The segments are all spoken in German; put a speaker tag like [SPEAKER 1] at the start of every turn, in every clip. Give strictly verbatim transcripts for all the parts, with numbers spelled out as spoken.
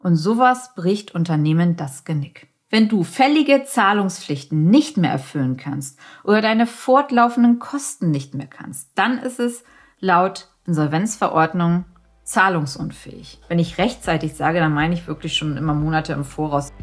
[SPEAKER 1] Und sowas bricht Unternehmen das Genick. Wenn du fällige Zahlungspflichten nicht mehr erfüllen kannst oder deine fortlaufenden Kosten nicht mehr kannst, dann ist es laut Insolvenzverordnung zahlungsunfähig. Wenn ich rechtzeitig sage, dann meine ich wirklich schon immer Monate im Voraus.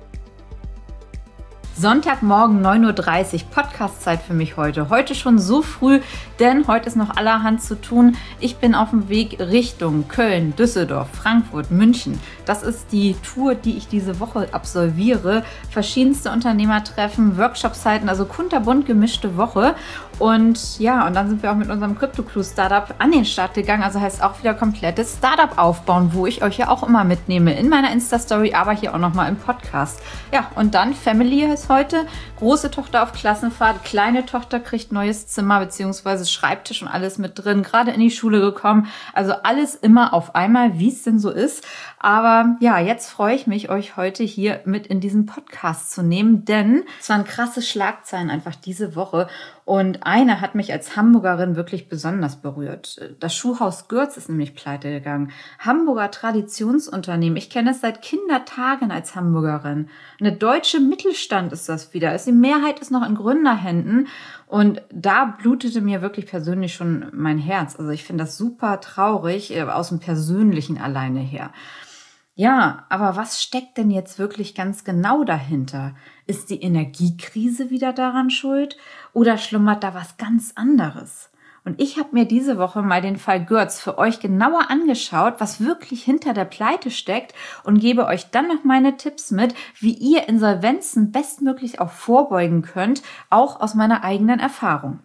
[SPEAKER 1] Sonntagmorgen neun Uhr dreißig, Podcast-Zeit für mich heute. Heute schon so früh, denn heute ist noch allerhand zu tun. Ich bin auf dem Weg Richtung Köln, Düsseldorf, Frankfurt, München. Das ist die Tour, die ich diese Woche absolviere. Verschiedenste Unternehmertreffen, Workshop-Zeiten, also kunterbunt gemischte Woche. Und ja, und dann sind wir auch mit unserem CryptoClue-Startup an den Start gegangen. Also heißt auch wieder komplettes Startup aufbauen, wo ich euch ja auch immer mitnehme. In meiner Insta-Story, aber hier auch nochmal im Podcast. Ja, und dann Family ist heute. Große Tochter auf Klassenfahrt, kleine Tochter kriegt neues Zimmer bzw. Schreibtisch und alles mit drin. Gerade in die Schule gekommen. Also alles immer auf einmal, wie es denn so ist. Aber ja, jetzt freue ich mich, euch heute hier mit in diesen Podcast zu nehmen, denn es waren krasse Schlagzeilen einfach diese Woche. Und eine hat mich als Hamburgerin wirklich besonders berührt. Das Schuhhaus Görz ist nämlich pleite gegangen. Hamburger Traditionsunternehmen. Ich kenne es seit Kindertagen als Hamburgerin. Eine deutsche Mittelstand ist das wieder. Die Mehrheit ist noch in Gründerhänden. Und da blutete mir wirklich persönlich schon mein Herz. Also ich finde das super traurig, aus dem Persönlichen alleine her. Ja, aber was steckt denn jetzt wirklich ganz genau dahinter? Ist die Energiekrise wieder daran schuld oder schlummert da was ganz anderes? Und ich habe mir diese Woche mal den Fall Görz für euch genauer angeschaut, was wirklich hinter der Pleite steckt und gebe euch dann noch meine Tipps mit, wie ihr Insolvenzen bestmöglich auch vorbeugen könnt, auch aus meiner eigenen Erfahrung.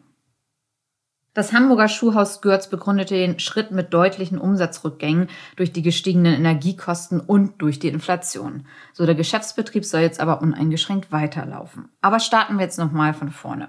[SPEAKER 1] Das Hamburger Schuhhaus Görz begründete den Schritt mit deutlichen Umsatzrückgängen durch die gestiegenen Energiekosten und durch die Inflation. So, der Geschäftsbetrieb soll jetzt aber uneingeschränkt weiterlaufen. Aber starten wir jetzt nochmal von vorne.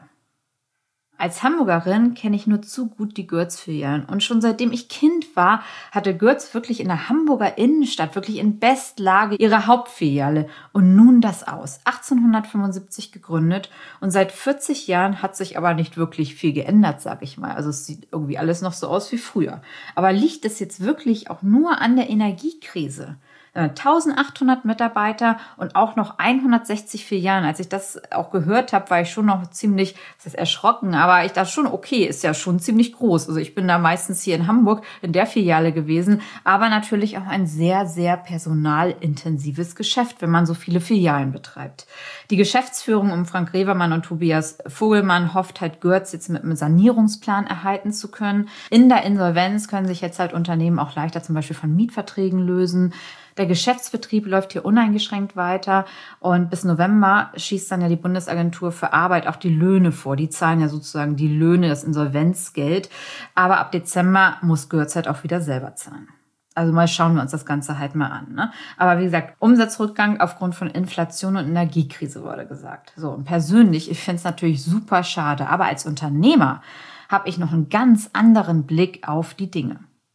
[SPEAKER 1] Als Hamburgerin kenne ich nur zu gut die Görz-Filialen und schon seitdem ich Kind war, hatte Görz wirklich in der Hamburger Innenstadt, wirklich in Bestlage ihre Hauptfiliale und nun das aus. achtzehnhundertfünfundsiebzig gegründet und seit vierzig Jahren hat sich aber nicht wirklich viel geändert, sag ich mal. Also es sieht irgendwie alles noch so aus wie früher. Aber liegt es jetzt wirklich auch nur an der Energiekrise? eintausendachthundert Mitarbeiter und auch noch hundertsechzig Filialen. Als ich das auch gehört habe, war ich schon noch ziemlich, das ist erschrocken, aber ich dachte schon, okay, ist ja schon ziemlich groß. Also ich bin da meistens hier in Hamburg in der Filiale gewesen, aber natürlich auch ein sehr, sehr personalintensives Geschäft, wenn man so viele Filialen betreibt. Die Geschäftsführung um Frank Revermann und Tobias Vogelmann hofft halt Görz jetzt mit einem Sanierungsplan erhalten zu können. In der Insolvenz können sich jetzt halt Unternehmen auch leichter zum Beispiel von Mietverträgen lösen. Der Geschäftsbetrieb läuft hier uneingeschränkt weiter und bis November schießt dann ja die Bundesagentur für Arbeit auch die Löhne vor. Die zahlen ja sozusagen die Löhne, das Insolvenzgeld. Aber ab Dezember muss Görz halt auch wieder selber zahlen. Also mal schauen wir uns das Ganze halt mal an. Ne? Aber wie gesagt, Umsatzrückgang aufgrund von Inflation und Energiekrise wurde gesagt. So, und persönlich, ich finde es natürlich super schade. Aber als Unternehmer habe ich noch einen ganz anderen Blick auf die Dinge.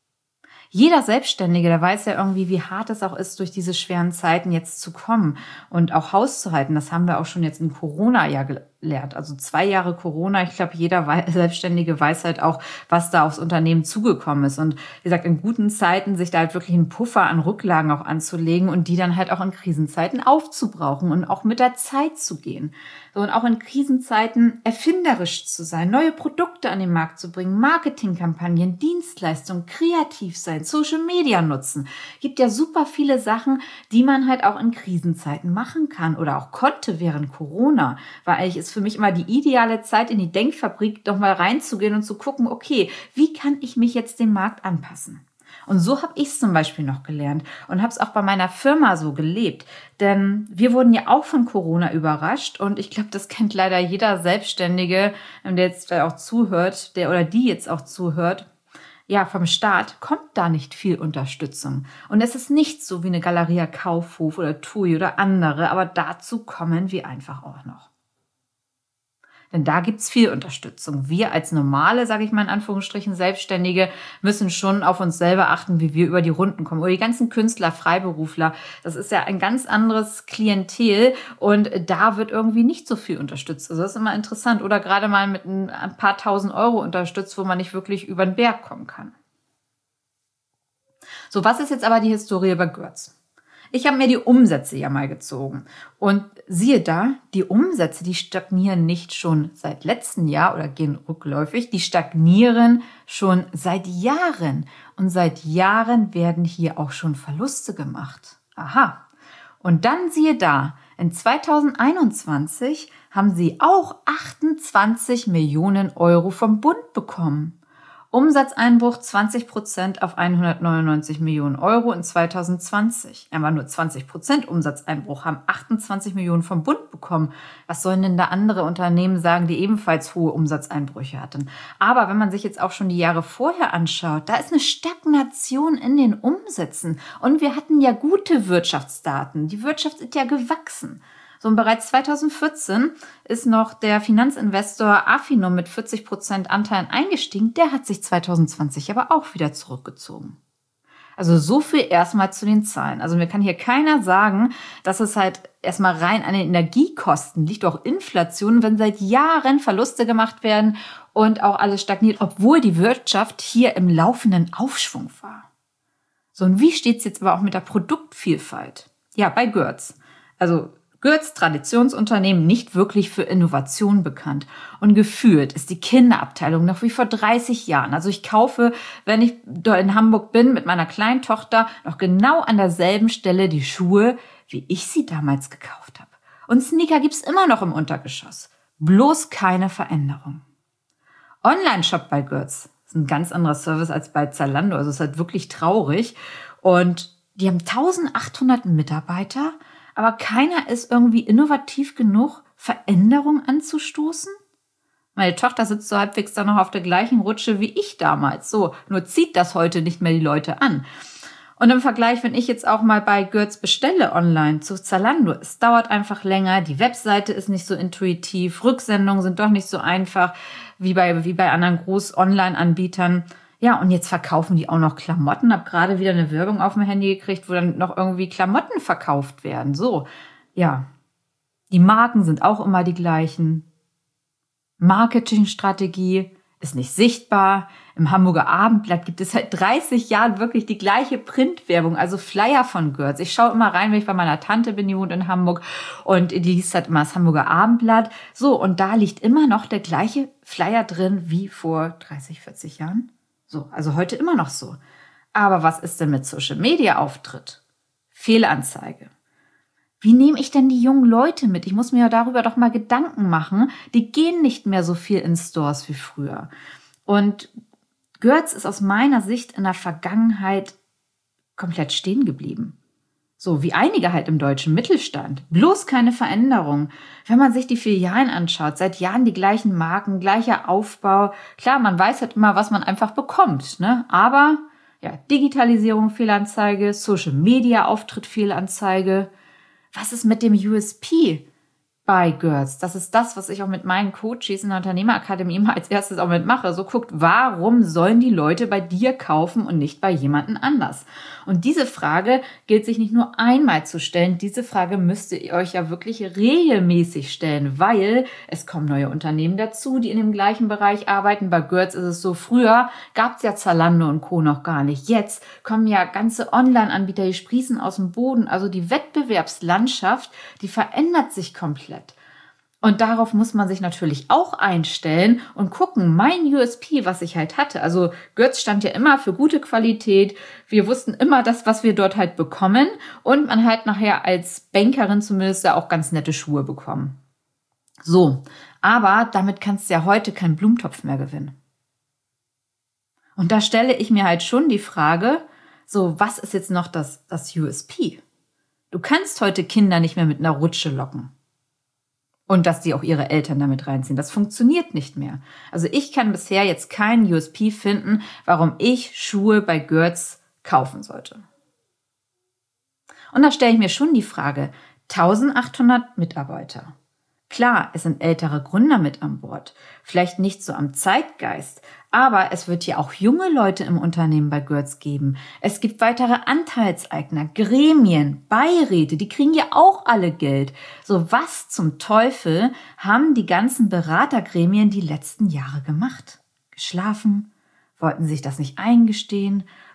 [SPEAKER 1] Jeder Selbstständige, der weiß ja irgendwie, wie hart es auch ist, durch diese schweren Zeiten jetzt zu kommen und auch Haus zu halten. Das haben wir auch schon jetzt in Corona ja gelernt. Also zwei Jahre Corona. Ich glaube, jeder Selbstständige weiß halt auch, was da aufs Unternehmen zugekommen ist. Und wie gesagt, in guten Zeiten sich da halt wirklich einen Puffer an Rücklagen auch anzulegen und die dann halt auch in Krisenzeiten aufzubrauchen und auch mit der Zeit zu gehen. So, und auch in Krisenzeiten erfinderisch zu sein, neue Produkte an den Markt zu bringen, Marketingkampagnen, Dienstleistungen, kreativ sein, Social Media nutzen. Gibt ja super viele Sachen, die man halt auch in Krisenzeiten machen kann oder auch konnte während Corona. Weil eigentlich ist für mich immer die ideale Zeit, in die Denkfabrik doch mal reinzugehen und zu gucken, okay, wie kann ich mich jetzt dem Markt anpassen? Und so habe ich es zum Beispiel noch gelernt und habe es auch bei meiner Firma so gelebt. Denn wir wurden ja auch von Corona überrascht und ich glaube, das kennt leider jeder Selbstständige, der jetzt auch zuhört, der oder die jetzt auch zuhört. Ja, vom Staat kommt da nicht viel Unterstützung. Und es ist nicht so wie eine Galeria Kaufhof oder TUI oder andere, aber dazu kommen wir einfach auch noch. Denn da gibt's viel Unterstützung. Wir als normale, sage ich mal in Anführungsstrichen, Selbstständige müssen schon auf uns selber achten, wie wir über die Runden kommen. Oder die ganzen Künstler, Freiberufler, das ist ja ein ganz anderes Klientel und da wird irgendwie nicht so viel unterstützt. Also das ist immer interessant. Oder gerade mal mit ein paar tausend Euro unterstützt, wo man nicht wirklich über den Berg kommen kann. So, was ist jetzt aber die Historie bei Görz? Ich habe mir die Umsätze ja mal gezogen. Und siehe da, die Umsätze, die stagnieren nicht schon seit letztem Jahr oder gehen rückläufig, die stagnieren schon seit Jahren. Und seit Jahren werden hier auch schon Verluste gemacht. Aha. Und dann siehe da, in zweitausendeinundzwanzig haben sie auch achtundzwanzig Millionen Euro vom Bund bekommen. Umsatzeinbruch zwanzig Prozent auf hundertneunundneunzig Millionen Euro in zweitausendzwanzig. Er war nur zwanzig Prozent Umsatzeinbruch, haben achtundzwanzig Millionen vom Bund bekommen. Was sollen denn da andere Unternehmen sagen, die ebenfalls hohe Umsatzeinbrüche hatten? Aber wenn man sich jetzt auch schon die Jahre vorher anschaut, da ist eine Stagnation in den Umsätzen. Und wir hatten ja gute Wirtschaftsdaten. Die Wirtschaft ist ja gewachsen. So, und bereits zweitausendvierzehn ist noch der Finanzinvestor Affinum mit vierzig Prozent Anteilen eingestiegen. Der hat sich zweitausendzwanzig aber auch wieder zurückgezogen. Also so viel erstmal zu den Zahlen. Also mir kann hier keiner sagen, dass es halt erstmal rein an den Energiekosten liegt, auch Inflation, wenn seit Jahren Verluste gemacht werden und auch alles stagniert, obwohl die Wirtschaft hier im laufenden Aufschwung war. So, und wie steht es jetzt aber auch mit der Produktvielfalt? Ja, bei Görz. Also Görz, Traditionsunternehmen, nicht wirklich für Innovation bekannt. Und gefühlt ist die Kinderabteilung noch wie vor dreißig Jahren. Also ich kaufe, wenn ich da in Hamburg bin mit meiner kleinen Tochter, noch genau an derselben Stelle die Schuhe, wie ich sie damals gekauft habe. Und Sneaker gibt's immer noch im Untergeschoss. Bloß keine Veränderung. Online-Shop bei Görz ist ein ganz anderer Service als bei Zalando. Also es ist halt wirklich traurig. Und die haben eintausendachthundert Mitarbeiter, aber keiner ist irgendwie innovativ genug, Veränderung anzustoßen? Meine Tochter sitzt so halbwegs da noch auf der gleichen Rutsche wie ich damals. So, nur zieht das heute nicht mehr die Leute an. Und im Vergleich, wenn ich jetzt auch mal bei Görz bestelle online zu Zalando, es dauert einfach länger, die Webseite ist nicht so intuitiv, Rücksendungen sind doch nicht so einfach wie bei, wie bei anderen Groß-Online-Anbietern. Ja, und jetzt verkaufen die auch noch Klamotten. Hab gerade wieder eine Werbung auf dem Handy gekriegt, wo dann noch irgendwie Klamotten verkauft werden. So, ja. Die Marken sind auch immer die gleichen. Marketingstrategie ist nicht sichtbar. Im Hamburger Abendblatt gibt es seit dreißig Jahren wirklich die gleiche Printwerbung, also Flyer von Görz. Ich schaue immer rein, wenn ich bei meiner Tante bin, die wohnt in Hamburg und die liest halt immer das Hamburger Abendblatt. So, und da liegt immer noch der gleiche Flyer drin wie vor dreißig, vierzig Jahren. So, also heute immer noch so. Aber was ist denn mit Social-Media-Auftritt? Fehlanzeige. Wie nehme ich denn die jungen Leute mit? Ich muss mir ja darüber doch mal Gedanken machen. Die gehen nicht mehr so viel in Stores wie früher. Und Görz ist aus meiner Sicht in der Vergangenheit komplett stehen geblieben. So wie einige halt im deutschen Mittelstand. Bloß keine Veränderung. Wenn man sich die Filialen anschaut, seit Jahren die gleichen Marken, gleicher Aufbau. Klar, man weiß halt immer, was man einfach bekommt, ne? Aber ja, Digitalisierung, Fehlanzeige, Social Media, Auftritt, Fehlanzeige. Was ist mit dem U S P bei Görz? Das ist das, was ich auch mit meinen Coaches in der Unternehmerakademie immer als erstes auch mitmache. So guckt, warum sollen die Leute bei dir kaufen und nicht bei jemandem anders? Und diese Frage gilt sich nicht nur einmal zu stellen. Diese Frage müsst ihr euch ja wirklich regelmäßig stellen, weil es kommen neue Unternehmen dazu, die in dem gleichen Bereich arbeiten. Bei Görz ist es so, früher gab es ja Zalando und Co. noch gar nicht. Jetzt kommen ja ganze Online-Anbieter, die sprießen aus dem Boden. Also die Wettbewerbslandschaft, die verändert sich komplett. Und darauf muss man sich natürlich auch einstellen und gucken, mein U S P, was ich halt hatte. Also Görz stand ja immer für gute Qualität. Wir wussten immer das, was wir dort halt bekommen. Und man halt nachher als Bankerin zumindest ja auch ganz nette Schuhe bekommen. So, aber damit kannst du ja heute keinen Blumentopf mehr gewinnen. Und da stelle ich mir halt schon die Frage, so, was ist jetzt noch das, das U S P? Du kannst heute Kinder nicht mehr mit einer Rutsche locken. Und dass die auch ihre Eltern damit reinziehen. Das funktioniert nicht mehr. Also ich kann bisher jetzt keinen U S P finden, warum ich Schuhe bei Görz kaufen sollte. Und da stelle ich mir schon die Frage, eintausendachthundert Mitarbeiter. Klar, es sind ältere Gründer mit an Bord, vielleicht nicht so am Zeitgeist, aber es wird ja auch junge Leute im Unternehmen bei Görz geben. Es gibt weitere Anteilseigner, Gremien, Beiräte, die kriegen ja auch alle Geld. So, was zum Teufel haben die ganzen Beratergremien die letzten Jahre gemacht? Geschlafen? Wollten sich das nicht eingestehen?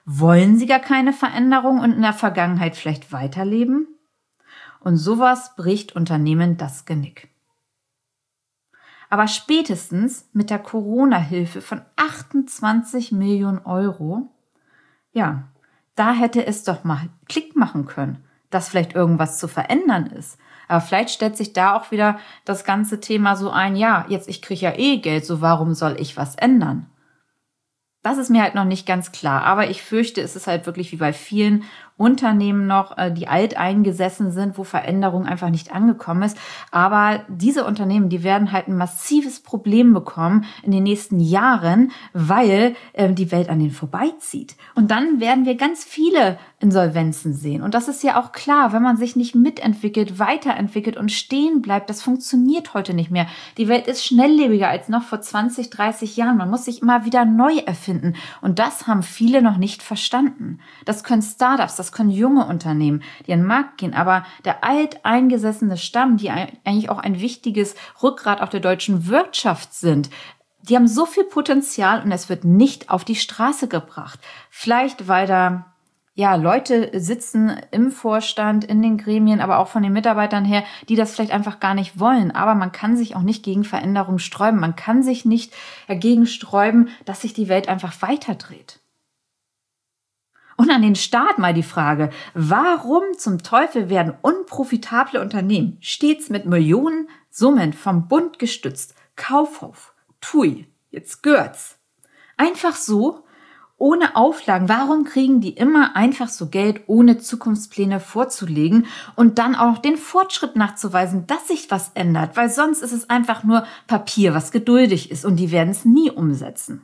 [SPEAKER 1] Wollen sie gar keine Veränderung und in der Vergangenheit vielleicht weiterleben? Und sowas bricht Unternehmen das Genick. Aber spätestens mit der Corona-Hilfe von achtundzwanzig Millionen Euro, ja, da hätte es doch mal Klick machen können, dass vielleicht irgendwas zu verändern ist. Aber vielleicht stellt sich da auch wieder das ganze Thema so ein, ja, jetzt ich kriege ja eh Geld, so warum soll ich was ändern? Das ist mir halt noch nicht ganz klar, aber ich fürchte, es ist halt wirklich wie bei vielen Unternehmen noch, die alteingesessen sind, wo Veränderung einfach nicht angekommen ist. Aber diese Unternehmen, die werden halt ein massives Problem bekommen in den nächsten Jahren, weil äh, die Welt an denen vorbeizieht. Und dann werden wir ganz viele Insolvenzen sehen. Und das ist ja auch klar, wenn man sich nicht mitentwickelt, weiterentwickelt und stehen bleibt, das funktioniert heute nicht mehr. Die Welt ist schnelllebiger als noch vor zwanzig, dreißig Jahren. Man muss sich immer wieder neu erfinden. Und das haben viele noch nicht verstanden. Das können Startups, das können junge Unternehmen, die an den Markt gehen. Aber der alteingesessene Stamm, die eigentlich auch ein wichtiges Rückgrat auch der deutschen Wirtschaft sind, die haben so viel Potenzial und es wird nicht auf die Straße gebracht. Vielleicht, weil da ja Leute sitzen im Vorstand, in den Gremien, aber auch von den Mitarbeitern her, die das vielleicht einfach gar nicht wollen. Aber man kann sich auch nicht gegen Veränderung sträuben. Man kann sich nicht dagegen sträuben, dass sich die Welt einfach weiterdreht. Und an den Staat mal die Frage, warum zum Teufel werden unprofitable Unternehmen stets mit Millionen Summen vom Bund gestützt? Kaufhof, T U I, jetzt Görz. Einfach so, ohne Auflagen. Warum kriegen die immer einfach so Geld, ohne Zukunftspläne vorzulegen und dann auch den Fortschritt nachzuweisen, dass sich was ändert? Weil sonst ist es einfach nur Papier, was geduldig ist und die werden es nie umsetzen.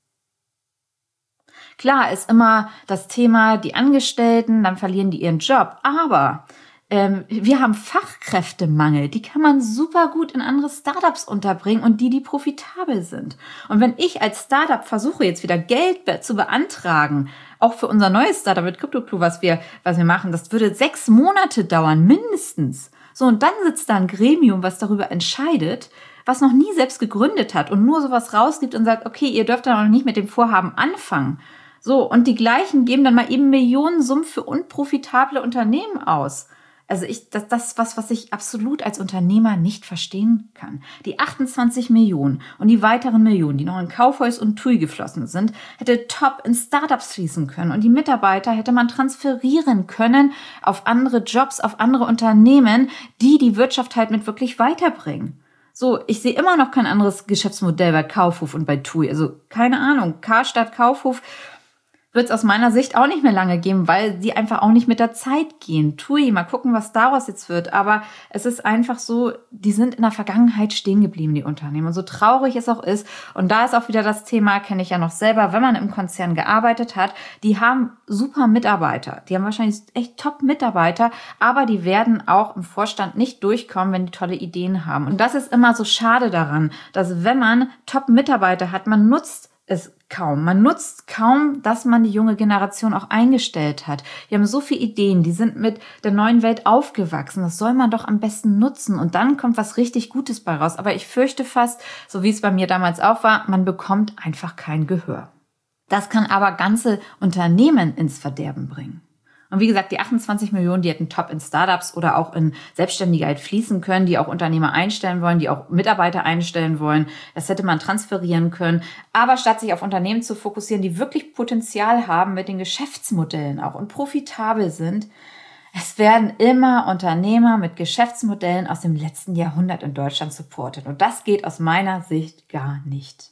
[SPEAKER 1] Klar ist immer das Thema, die Angestellten, dann verlieren die ihren Job. Aber ähm, wir haben Fachkräftemangel. Die kann man super gut in andere Startups unterbringen und die, die profitabel sind. Und wenn ich als Startup versuche, jetzt wieder Geld be- zu beantragen, auch für unser neues Startup mit CryptoClue, was wir, was wir machen, das würde sechs Monate dauern, mindestens. So, und dann sitzt da ein Gremium, was darüber entscheidet, was noch nie selbst gegründet hat und nur sowas rausgibt und sagt, okay, ihr dürft dann auch nicht mit dem Vorhaben anfangen. So, und die gleichen geben dann mal eben Millionensummen für unprofitable Unternehmen aus. Also ich, das, das ist was, was ich absolut als Unternehmer nicht verstehen kann. Die achtundzwanzig Millionen und die weiteren Millionen, die noch in Kaufhaus und T U I geflossen sind, hätte top in Startups fließen können. Und die Mitarbeiter hätte man transferieren können auf andere Jobs, auf andere Unternehmen, die die Wirtschaft halt mit wirklich weiterbringen. So, ich sehe immer noch kein anderes Geschäftsmodell bei Kaufhof und bei T U I. Also keine Ahnung, Karstadt, Kaufhof wird es aus meiner Sicht auch nicht mehr lange geben, weil die einfach auch nicht mit der Zeit gehen. T U I, mal gucken, was daraus jetzt wird. Aber es ist einfach so, die sind in der Vergangenheit stehen geblieben, die Unternehmen. Und so traurig es auch ist, und da ist auch wieder das Thema, kenne ich ja noch selber, wenn man im Konzern gearbeitet hat, die haben super Mitarbeiter. Die haben wahrscheinlich echt Top-Mitarbeiter, aber die werden auch im Vorstand nicht durchkommen, wenn die tolle Ideen haben. Und das ist immer so schade daran, dass wenn man Top-Mitarbeiter hat, man nutzt es kaum. Man nutzt kaum, dass man die junge Generation auch eingestellt hat. Die haben so viele Ideen, die sind mit der neuen Welt aufgewachsen. Das soll man doch am besten nutzen und dann kommt was richtig Gutes bei raus. Aber ich fürchte fast, so wie es bei mir damals auch war, man bekommt einfach kein Gehör. Das kann aber ganze Unternehmen ins Verderben bringen. Und wie gesagt, die achtundzwanzig Millionen, die hätten top in Startups oder auch in Selbstständigkeit fließen können, die auch Unternehmer einstellen wollen, die auch Mitarbeiter einstellen wollen. Das hätte man transferieren können. Aber statt sich auf Unternehmen zu fokussieren, die wirklich Potenzial haben mit den Geschäftsmodellen auch und profitabel sind, es werden immer Unternehmer mit Geschäftsmodellen aus dem letzten Jahrhundert in Deutschland supportet. Und das geht aus meiner Sicht gar nicht.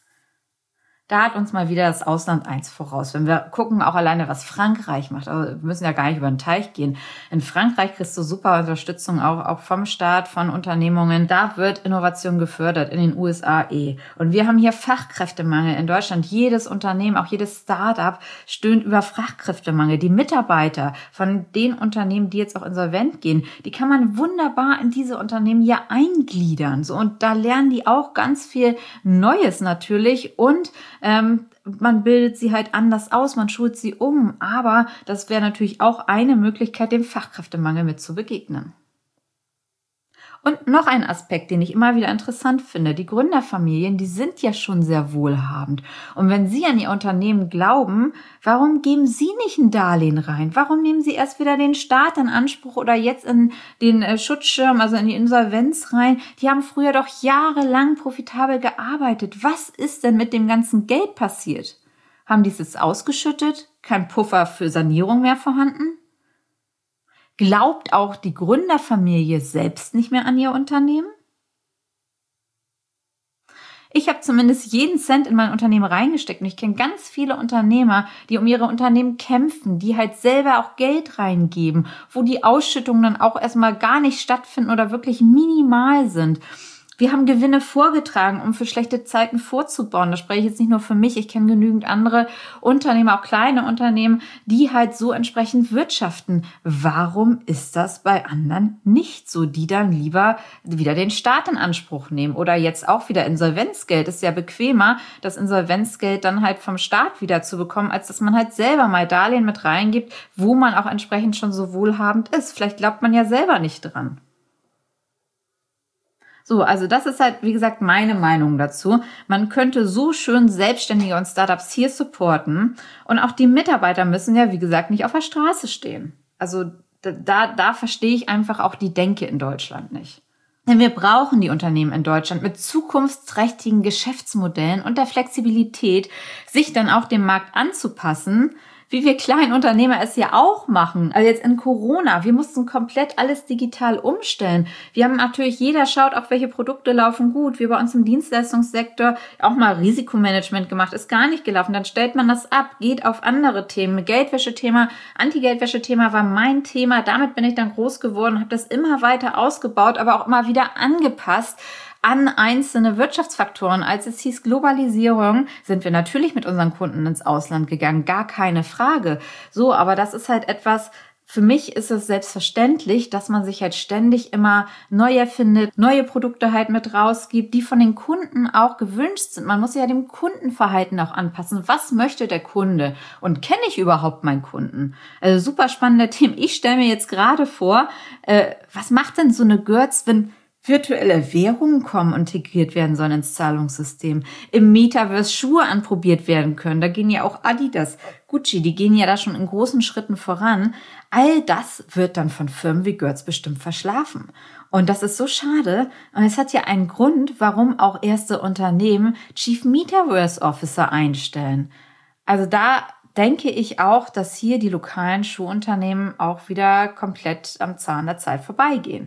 [SPEAKER 1] Da hat uns mal wieder das Ausland eins voraus. Wenn wir gucken, auch alleine, was Frankreich macht, also wir müssen ja gar nicht über den Teich gehen. In Frankreich kriegst du super Unterstützung auch, auch vom Staat, von Unternehmungen. Da wird Innovation gefördert, in den U S A eh. Und wir haben hier Fachkräftemangel in Deutschland. Jedes Unternehmen, auch jedes Start-up stöhnt über Fachkräftemangel. Die Mitarbeiter von den Unternehmen, die jetzt auch insolvent gehen, die kann man wunderbar in diese Unternehmen ja eingliedern. So, und da lernen die auch ganz viel Neues natürlich und Ähm, man bildet sie halt anders aus, man schult sie um, aber das wäre natürlich auch eine Möglichkeit, dem Fachkräftemangel mit zu begegnen. Und noch ein Aspekt, den ich immer wieder interessant finde. Die Gründerfamilien, die sind ja schon sehr wohlhabend. Und wenn Sie an Ihr Unternehmen glauben, warum geben Sie nicht ein Darlehen rein? Warum nehmen Sie erst wieder den Staat in Anspruch oder jetzt in den äh, Schutzschirm, also in die Insolvenz rein? Die haben früher doch jahrelang profitabel gearbeitet. Was ist denn mit dem ganzen Geld passiert? Haben die es jetzt ausgeschüttet? Kein Puffer für Sanierung mehr vorhanden? Glaubt auch die Gründerfamilie selbst nicht mehr an ihr Unternehmen? Ich habe zumindest jeden Cent in mein Unternehmen reingesteckt und ich kenne ganz viele Unternehmer, die um ihre Unternehmen kämpfen, die halt selber auch Geld reingeben, wo die Ausschüttungen dann auch erstmal gar nicht stattfinden oder wirklich minimal sind. Wir haben Gewinne vorgetragen, um für schlechte Zeiten vorzubauen. Das spreche ich jetzt nicht nur für mich. Ich kenne genügend andere Unternehmer, auch kleine Unternehmen, die halt so entsprechend wirtschaften. Warum ist das bei anderen nicht so, die dann lieber wieder den Staat in Anspruch nehmen? Oder jetzt auch wieder Insolvenzgeld. Ist ja bequemer, das Insolvenzgeld dann halt vom Staat wieder zu bekommen, als dass man halt selber mal Darlehen mit reingibt, wo man auch entsprechend schon so wohlhabend ist. Vielleicht glaubt man ja selber nicht dran. So, also das ist halt, wie gesagt, meine Meinung dazu. Man könnte so schön Selbstständige und Startups hier supporten und auch die Mitarbeiter müssen ja, wie gesagt, nicht auf der Straße stehen. Also da, da verstehe ich einfach auch die Denke in Deutschland nicht. Denn wir brauchen die Unternehmen in Deutschland mit zukunftsträchtigen Geschäftsmodellen und der Flexibilität, sich dann auch dem Markt anzupassen, wie wir kleinen Unternehmer es ja auch machen. Also jetzt in Corona, wir mussten komplett alles digital umstellen. Wir haben natürlich, jeder schaut auch, welche Produkte laufen gut. Wir bei uns im Dienstleistungssektor auch mal Risikomanagement gemacht, ist gar nicht gelaufen. Dann stellt man das ab, geht auf andere Themen. Geldwäsche-Thema, Anti-Geldwäsche-Thema war mein Thema. Damit bin ich dann groß geworden, habe das immer weiter ausgebaut, aber auch immer wieder angepasst an einzelne Wirtschaftsfaktoren. Als es hieß Globalisierung, sind wir natürlich mit unseren Kunden ins Ausland gegangen, gar keine Frage. So, aber das ist halt etwas, für mich ist es selbstverständlich, dass man sich halt ständig immer neu erfindet, neue Produkte halt mit rausgibt, die von den Kunden auch gewünscht sind. Man muss ja dem Kundenverhalten auch anpassen. Was möchte der Kunde? Und kenne ich überhaupt meinen Kunden? Also super spannende Themen. Ich stelle mir jetzt gerade vor, äh, was macht denn so eine Görz, wenn virtuelle Währungen kommen und integriert werden sollen ins Zahlungssystem, im Metaverse Schuhe anprobiert werden können. Da gehen ja auch Adidas, Gucci, die gehen ja da schon in großen Schritten voran. All das wird dann von Firmen wie Görz bestimmt verschlafen. Und das ist so schade. Und es hat ja einen Grund, warum auch erste Unternehmen Chief Metaverse Officer einstellen. Also da denke ich auch, dass hier die lokalen Schuhunternehmen auch wieder komplett am Zahn der Zeit vorbeigehen.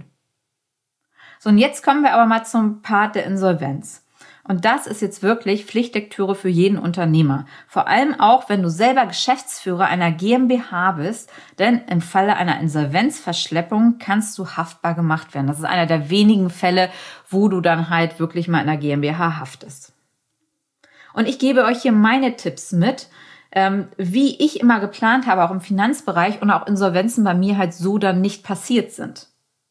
[SPEAKER 1] So, und jetzt kommen wir aber mal zum Part der Insolvenz. Und das ist jetzt wirklich Pflichtlektüre für jeden Unternehmer. Vor allem auch, wenn du selber Geschäftsführer einer GmbH bist, denn im Falle einer Insolvenzverschleppung kannst du haftbar gemacht werden. Das ist einer der wenigen Fälle, wo du dann halt wirklich mal in einer GmbH haftest. Und ich gebe euch hier meine Tipps mit, ähm, wie ich immer geplant habe, auch im Finanzbereich und auch Insolvenzen bei mir halt so dann nicht passiert sind.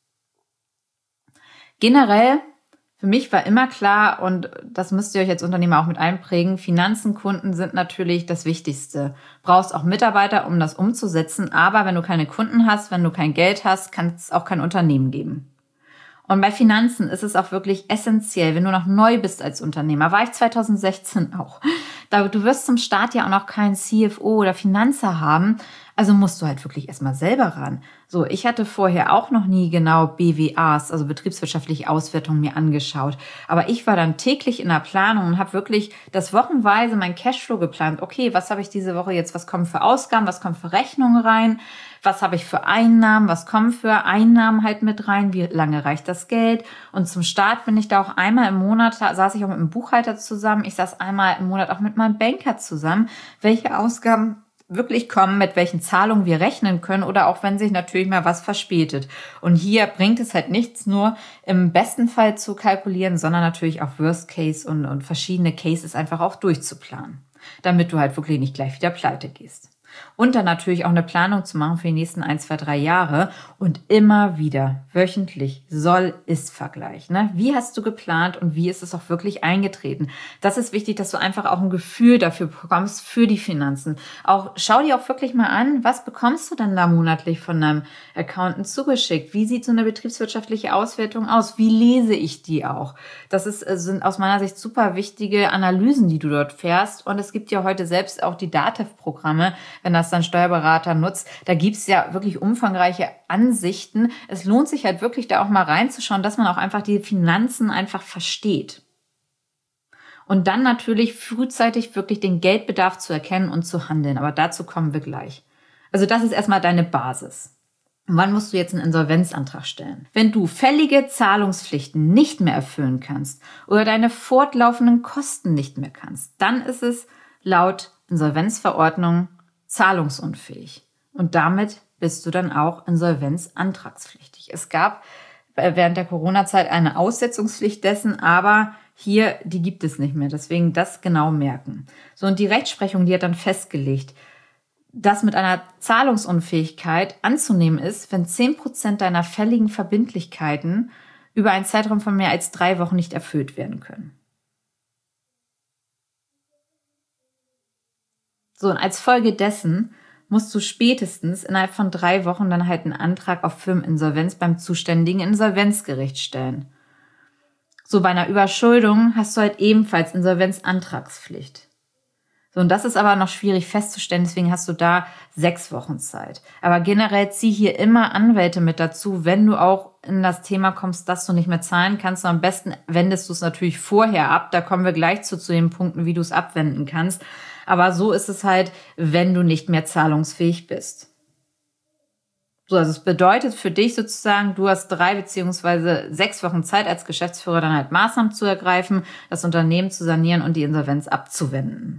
[SPEAKER 1] Generell, für mich war immer klar, und das müsst ihr euch als Unternehmer auch mit einprägen, Finanzen, Kunden sind natürlich das Wichtigste. Brauchst auch Mitarbeiter, um das umzusetzen, aber wenn du keine Kunden hast, wenn du kein Geld hast, kann es auch kein Unternehmen geben. Und bei Finanzen ist es auch wirklich essentiell, wenn du noch neu bist als Unternehmer, war ich zwanzig sechzehn auch. Du wirst zum Start ja auch noch keinen C F O oder Finanzer haben, also musst du halt wirklich erstmal selber ran. So, ich hatte vorher auch noch nie genau B W As, also betriebswirtschaftliche Auswertungen, mir angeschaut. Aber ich war dann täglich in der Planung und habe wirklich das wochenweise mein Cashflow geplant. Okay, was habe ich diese Woche jetzt, was kommen für Ausgaben, was kommen für Rechnungen rein, was habe ich für Einnahmen, was kommen für Einnahmen halt mit rein, wie lange reicht das Geld? Und zum Start bin ich da auch einmal im Monat, saß ich auch mit einem Buchhalter zusammen, ich saß einmal im Monat auch mit meinem Banker zusammen, welche Ausgaben wirklich kommen, mit welchen Zahlungen wir rechnen können oder auch wenn sich natürlich mal was verspätet. Und hier bringt es halt nichts, nur im besten Fall zu kalkulieren, sondern natürlich auch Worst Case und, und verschiedene Cases einfach auch durchzuplanen, damit du halt wirklich nicht gleich wieder pleite gehst. Und dann natürlich auch eine Planung zu machen für die nächsten ein, zwei, drei Jahre und immer wieder wöchentlich Soll-Ist-Vergleich. Ne? Wie hast du geplant und wie ist es auch wirklich eingetreten? Das ist wichtig, dass du einfach auch ein Gefühl dafür bekommst, für die Finanzen. Auch schau dir auch wirklich mal an, was bekommst du denn da monatlich von deinem Accountant zugeschickt? Wie sieht so eine betriebswirtschaftliche Auswertung aus? Wie lese ich die auch? Das ist, sind aus meiner Sicht super wichtige Analysen, die du dort fährst. Und es gibt ja heute selbst auch die DATEV-Programme, wenn das dann Steuerberater nutzt. Da gibt's ja wirklich umfangreiche Ansichten. Es lohnt sich halt wirklich da auch mal reinzuschauen, dass man auch einfach die Finanzen einfach versteht. Und dann natürlich frühzeitig wirklich den Geldbedarf zu erkennen und zu handeln. Aber dazu kommen wir gleich. Also das ist erstmal deine Basis. Und wann musst du jetzt einen Insolvenzantrag stellen? Wenn du fällige Zahlungspflichten nicht mehr erfüllen kannst oder deine fortlaufenden Kosten nicht mehr kannst, dann ist es laut Insolvenzverordnung zahlungsunfähig. Und damit bist du dann auch insolvenzantragspflichtig. Es gab während der Corona-Zeit eine Aussetzungspflicht dessen, aber hier, die gibt es nicht mehr. Deswegen das genau merken. So, und die Rechtsprechung, die hat dann festgelegt, dass mit einer Zahlungsunfähigkeit anzunehmen ist, wenn zehn Prozent deiner fälligen Verbindlichkeiten über einen Zeitraum von mehr als drei Wochen nicht erfüllt werden können. So, und als Folge dessen musst du spätestens innerhalb von drei Wochen dann halt einen Antrag auf Firmeninsolvenz beim zuständigen Insolvenzgericht stellen. So, bei einer Überschuldung hast du halt ebenfalls Insolvenzantragspflicht. So, und das ist aber noch schwierig festzustellen, deswegen hast du da sechs Wochen Zeit. Aber generell zieh hier immer Anwälte mit dazu, wenn du auch in das Thema kommst, dass du nicht mehr zahlen kannst. Und am besten wendest du es natürlich vorher ab. Da kommen wir gleich zu, zu den Punkten, wie du es abwenden kannst. Aber so ist es halt, wenn du nicht mehr zahlungsfähig bist. So, also es bedeutet für dich sozusagen, du hast drei beziehungsweise sechs Wochen Zeit als Geschäftsführer dann halt Maßnahmen zu ergreifen, das Unternehmen zu sanieren und die Insolvenz abzuwenden.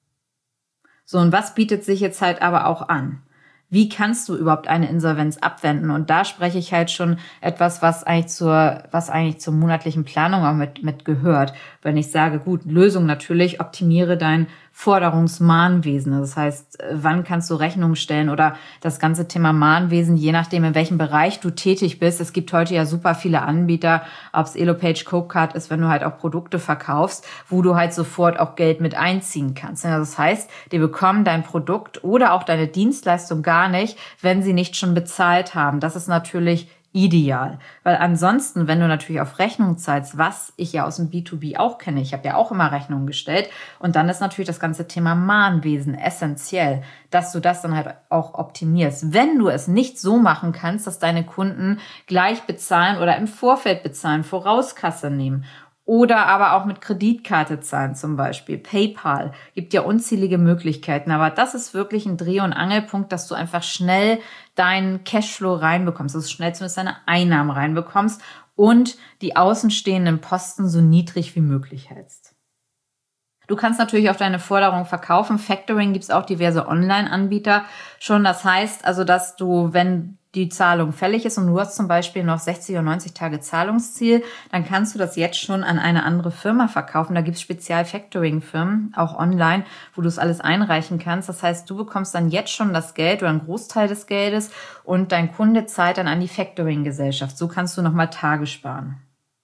[SPEAKER 1] So, und was bietet sich jetzt halt aber auch an? Wie kannst du überhaupt eine Insolvenz abwenden? Und da spreche ich halt schon etwas, was eigentlich zur, was eigentlich zur monatlichen Planung auch mit, mit gehört. Wenn ich sage, gut, Lösung natürlich, optimiere dein Forderungsmahnwesen. Das heißt, wann kannst du Rechnungen stellen oder das ganze Thema Mahnwesen, je nachdem, in welchem Bereich du tätig bist. Es gibt heute ja super viele Anbieter, ob es Elopage, Copecard ist, wenn du halt auch Produkte verkaufst, wo du halt sofort auch Geld mit einziehen kannst. Das heißt, die bekommen dein Produkt oder auch deine Dienstleistung gar nicht, wenn sie nicht schon bezahlt haben. Das ist natürlich ideal, weil ansonsten, wenn du natürlich auf Rechnung zahlst, was ich ja aus dem B zwei B auch kenne, ich habe ja auch immer Rechnungen gestellt und dann ist natürlich das ganze Thema Mahnwesen essentiell, dass du das dann halt auch optimierst. Wenn du es nicht so machen kannst, dass deine Kunden gleich bezahlen oder im Vorfeld bezahlen, Vorauskasse nehmen oder aber auch mit Kreditkarte zahlen zum Beispiel. PayPal gibt ja unzählige Möglichkeiten, aber das ist wirklich ein Dreh- und Angelpunkt, dass du einfach schnell deinen Cashflow reinbekommst, dass du schnell zumindest deine Einnahmen reinbekommst und die außenstehenden Posten so niedrig wie möglich hältst. Du kannst natürlich auch deine Forderung verkaufen. Factoring gibt es auch diverse Online-Anbieter schon. Das heißt also, dass du, wenn die Zahlung fällig ist und du hast zum Beispiel noch sechzig oder neunzig Tage Zahlungsziel, dann kannst du das jetzt schon an eine andere Firma verkaufen. Da gibt es Spezial-Factoring-Firmen, auch online, wo du es alles einreichen kannst. Das heißt, du bekommst dann jetzt schon das Geld oder einen Großteil des Geldes und dein Kunde zahlt dann an die Factoring-Gesellschaft. So kannst du nochmal Tage sparen.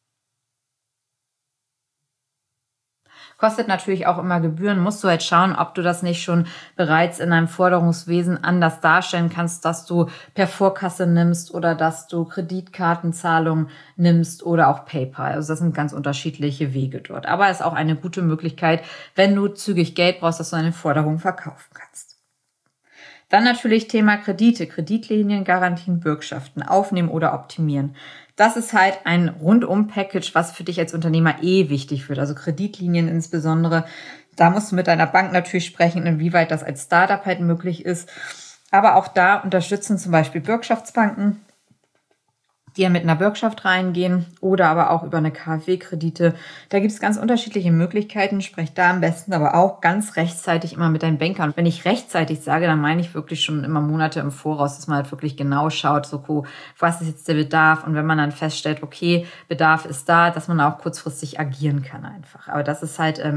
[SPEAKER 1] Kostet natürlich auch immer Gebühren, musst du halt schauen, ob du das nicht schon bereits in deinem Forderungswesen anders darstellen kannst, dass du per Vorkasse nimmst oder dass du Kreditkartenzahlungen nimmst oder auch PayPal. Also das sind ganz unterschiedliche Wege dort. Aber es ist auch eine gute Möglichkeit, wenn du zügig Geld brauchst, dass du eine Forderung verkaufen kannst. Dann natürlich Thema Kredite, Kreditlinien, Garantien, Bürgschaften, aufnehmen oder optimieren. Das ist halt ein Rundum-Package, was für dich als Unternehmer eh wichtig wird. Also Kreditlinien insbesondere. Da musst du mit deiner Bank natürlich sprechen, inwieweit das als Startup halt möglich ist. Aber auch da unterstützen zum Beispiel Bürgschaftsbanken, die ja mit einer Bürgschaft reingehen oder aber auch über eine K f W-Kredite. Da gibt es ganz unterschiedliche Möglichkeiten. Sprech da am besten aber auch ganz rechtzeitig immer mit deinem Banker. Und wenn ich rechtzeitig sage, dann meine ich wirklich schon immer Monate im Voraus, dass man halt wirklich genau schaut, so was ist jetzt der Bedarf. Und wenn man dann feststellt, okay, Bedarf ist da, dass man auch kurzfristig agieren kann einfach. Aber das ist halt ähm,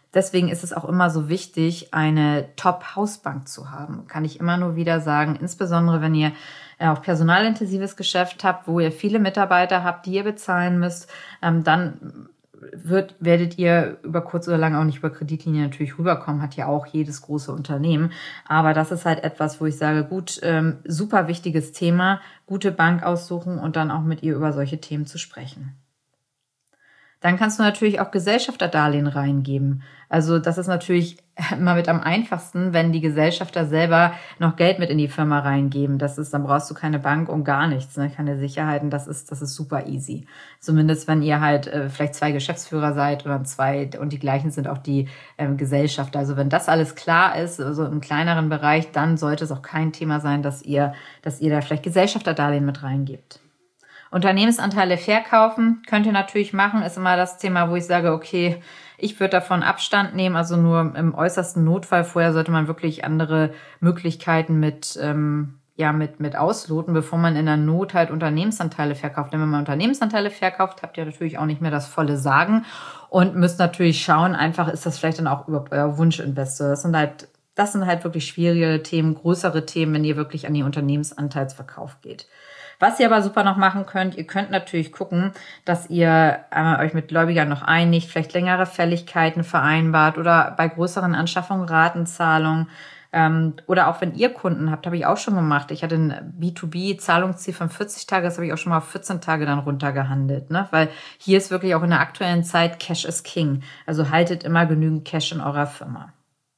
[SPEAKER 1] Deswegen ist es auch immer so wichtig, eine Top-Hausbank zu haben. Kann ich immer nur wieder sagen, insbesondere wenn ihr auch personalintensives Geschäft habt, wo ihr viele Mitarbeiter habt, die ihr bezahlen müsst, dann wird, werdet ihr über kurz oder lang auch nicht über Kreditlinie natürlich rüberkommen, hat ja auch jedes große Unternehmen. Aber das ist halt etwas, wo ich sage, gut, ähm, super wichtiges Thema, gute Bank aussuchen und dann auch mit ihr über solche Themen zu sprechen. Dann kannst du natürlich auch Gesellschafterdarlehen reingeben. Also das ist natürlich immer mit am einfachsten, wenn die Gesellschafter selber noch Geld mit in die Firma reingeben. Das ist, dann brauchst du keine Bank und gar nichts, ne? Keine Sicherheiten. Das ist, das ist super easy. Zumindest wenn ihr halt äh, vielleicht zwei Geschäftsführer seid oder zwei und die gleichen sind auch die ähm, Gesellschafter. Also wenn das alles klar ist, also im kleineren Bereich, dann sollte es auch kein Thema sein, dass ihr, dass ihr da vielleicht Gesellschafterdarlehen mit reingebt. Unternehmensanteile verkaufen könnt ihr natürlich machen, ist immer das Thema, wo ich sage, okay, ich würde davon Abstand nehmen, also nur im äußersten Notfall. Vorher sollte man wirklich andere Möglichkeiten mit, ähm, ja, mit, mit ausloten, bevor man in der Not halt Unternehmensanteile verkauft. Denn wenn man Unternehmensanteile verkauft, habt ihr natürlich auch nicht mehr das volle Sagen und müsst natürlich schauen, einfach ist das vielleicht dann auch überhaupt euer Wunschinvestor. Das sind halt, das sind halt wirklich schwierige Themen, größere Themen, wenn ihr wirklich an die Unternehmensanteilsverkauf geht. Was ihr aber super noch machen könnt, ihr könnt natürlich gucken, dass ihr äh, euch mit Gläubigern noch einigt, vielleicht längere Fälligkeiten vereinbart oder bei größeren Anschaffungen Ratenzahlungen. Ähm, oder auch wenn ihr Kunden habt, habe ich auch schon gemacht. Ich hatte ein B zwei B-Zahlungsziel von vierzig Tage, das habe ich auch schon mal auf vierzehn Tage dann runtergehandelt, ne? Weil hier ist wirklich auch in der aktuellen Zeit Cash is King. Also haltet immer genügend Cash in eurer Firma.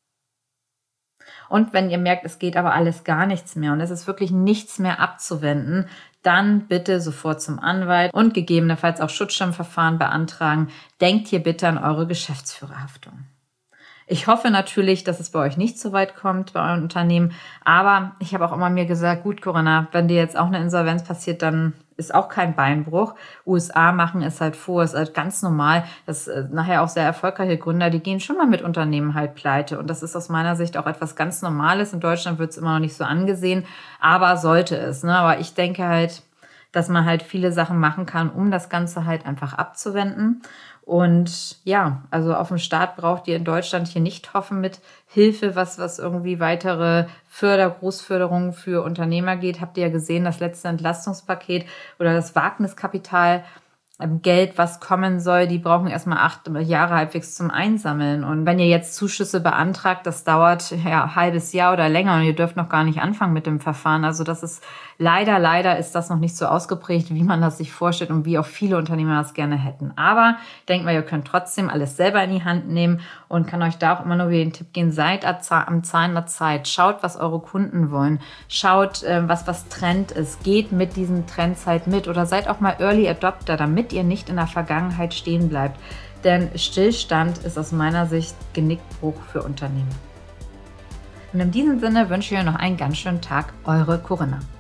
[SPEAKER 1] Und wenn ihr merkt, es geht aber alles gar nichts mehr und es ist wirklich nichts mehr abzuwenden, dann bitte sofort zum Anwalt und gegebenenfalls auch Schutzschirmverfahren beantragen. Denkt hier bitte an eure Geschäftsführerhaftung. Ich hoffe natürlich, dass es bei euch nicht so weit kommt bei eurem Unternehmen, aber ich habe auch immer mir gesagt, gut Corinna, wenn dir jetzt auch eine Insolvenz passiert, dann ist auch kein Beinbruch. U S A machen es halt vor, es ist halt ganz normal, dass äh, nachher auch sehr erfolgreiche Gründer, die gehen schon mal mit Unternehmen halt pleite und das ist aus meiner Sicht auch etwas ganz Normales. In Deutschland wird es immer noch nicht so angesehen, aber sollte es, ne? Aber ich denke halt, dass man halt viele Sachen machen kann, um das Ganze halt einfach abzuwenden. Und ja, also auf dem Start braucht ihr in Deutschland hier nicht hoffen mit Hilfe, was, was irgendwie weitere Förder, Großförderungen für Unternehmer geht. Habt ihr ja gesehen, das letzte Entlastungspaket oder das Wagniskapital, Geld, was kommen soll, die brauchen erstmal acht Jahre halbwegs zum Einsammeln. Und wenn ihr jetzt Zuschüsse beantragt, das dauert ja ein halbes Jahr oder länger und ihr dürft noch gar nicht anfangen mit dem Verfahren. Also das ist leider, leider ist das noch nicht so ausgeprägt, wie man das sich vorstellt und wie auch viele Unternehmer das gerne hätten. Aber denkt mal, ihr könnt trotzdem alles selber in die Hand nehmen und kann euch da auch immer nur wieder den Tipp geben, seid am Zahn der Zeit. Schaut, was eure Kunden wollen. Schaut, was, was Trend ist. Geht mit diesen Trends halt mit oder seid auch mal Early Adopter, damit ihr nicht in der Vergangenheit stehen bleibt. Denn Stillstand ist aus meiner Sicht Genickbruch für Unternehmen. Und in diesem Sinne wünsche ich euch noch einen ganz schönen Tag. Eure Corinna.